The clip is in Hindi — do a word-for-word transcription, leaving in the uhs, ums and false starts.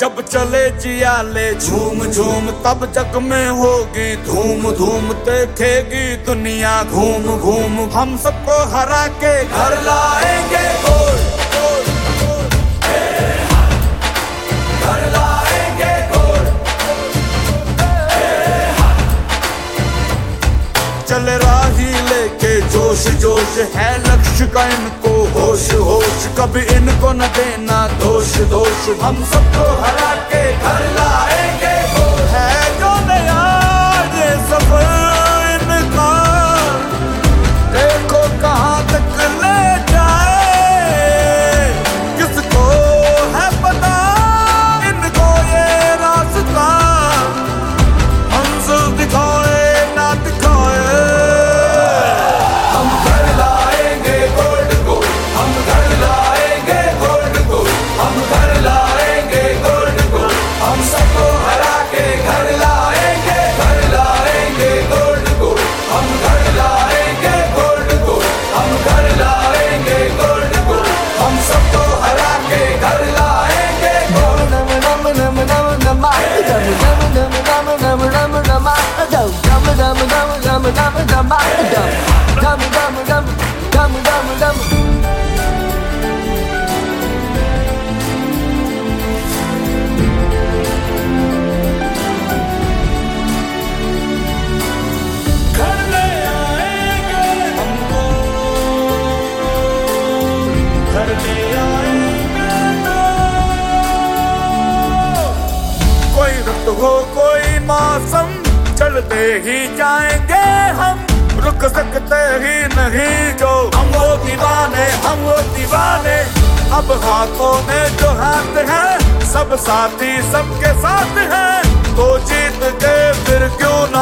जब चले जियाले झूम झूम तब जग में होगी धूम धूम, देखेगी दुनिया घूम घूम। हम सबको हरा के घर लाएंगे गोल गोल गोल, घर लाएंगे गोल। चले राही लेके जोश जोश, है लक्ष्य का इनको होश होश, कभी इनको न देना दोष दोष। हम सबको हरा के घर लाएंगे गोल। है जो नया ये सफर इनका, देखो कहाँ तक ले जाए, किसको है पता इनको ये रास्ता, मंजिल दिखाए ना दिखाए। हम घर लाएंगे गोल्ड गोल्ड, हम घर लाएंगे गोल्ड गोल्ड, हम घर लाएंगे गोल्ड गोल्ड। हम सबको हरा के घर लाएंगे, घर लाएंगे गोल्ड गोल्ड। हम घर लाएंगे गोल्ड गोल्ड, हम घर लाएंगे गोल्ड गोल्ड। हम सबको हरा के घर लाएंगे gold. Dum dum dum dum dum dum. घर ले आएंगे हमको, घर ले आएंगे तो। कोई रुत हो कोई मौसम, चलते ही जाएंगे हम, रुक सकते ही नहीं जो। हम वो दीवाने, हम वो दीवाने, अब हाथों में जो हाथ है, सब साथी सबके साथ हैं, तो जीत के फिर क्यों न